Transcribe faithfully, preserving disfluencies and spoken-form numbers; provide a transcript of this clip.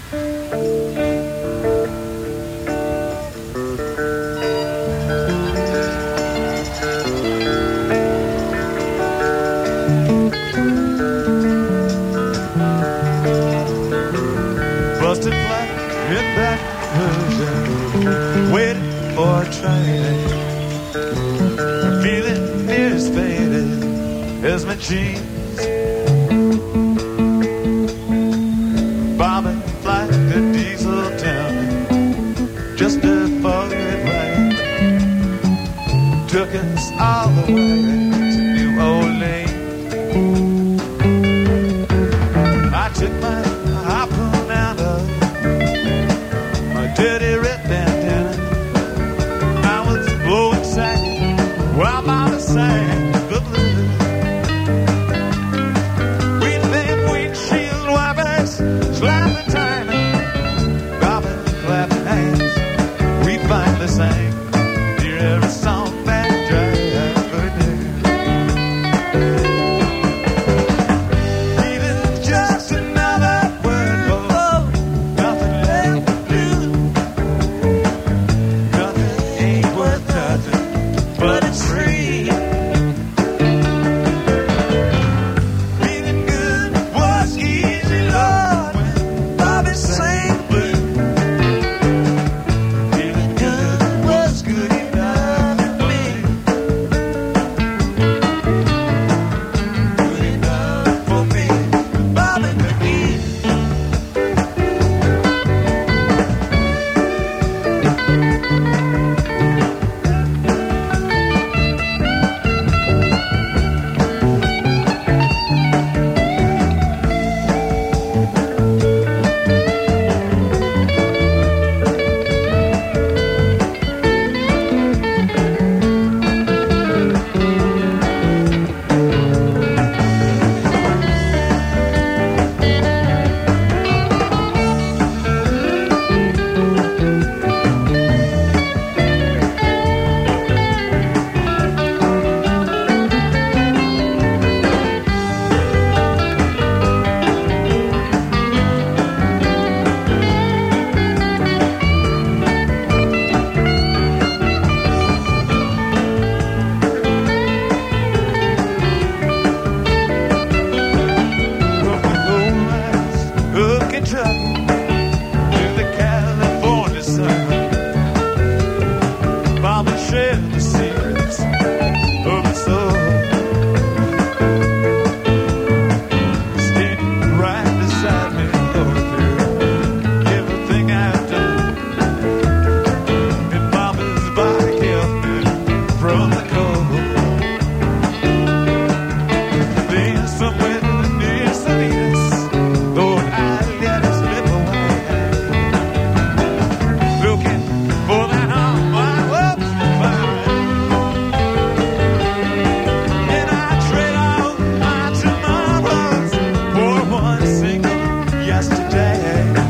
Busted flat in back version, waiting for a train. Feeling near as faded as my jeans. Bombing flight to Diesel Town just before it rained. Took us all the way to New Orleans. I took my harpoon out of my dirty red bandana. I was blowing sack while Mama sang the blues. We thin windshield wipers, slapping timing, bobbing, clapping hands. We finally sang near every song that driver knew. Needed just another word for nothing left to do. Nothing ain't worth nothing, but it's free. Feeling good was easy, Lord, when Bobby sang blue. Feeling good was good enough for me. Good enough for me, Bobby McGee. Kentucky to the California sun. Bobby shared the secrets of his soul. Standing right beside me, going through everything I've done. And Bobby's body kept me from the cold. Then somewhere near Salinas, Lord, I let it slip away. Looking for that home I was find. And I trade all my tomorrows for one single yesterday.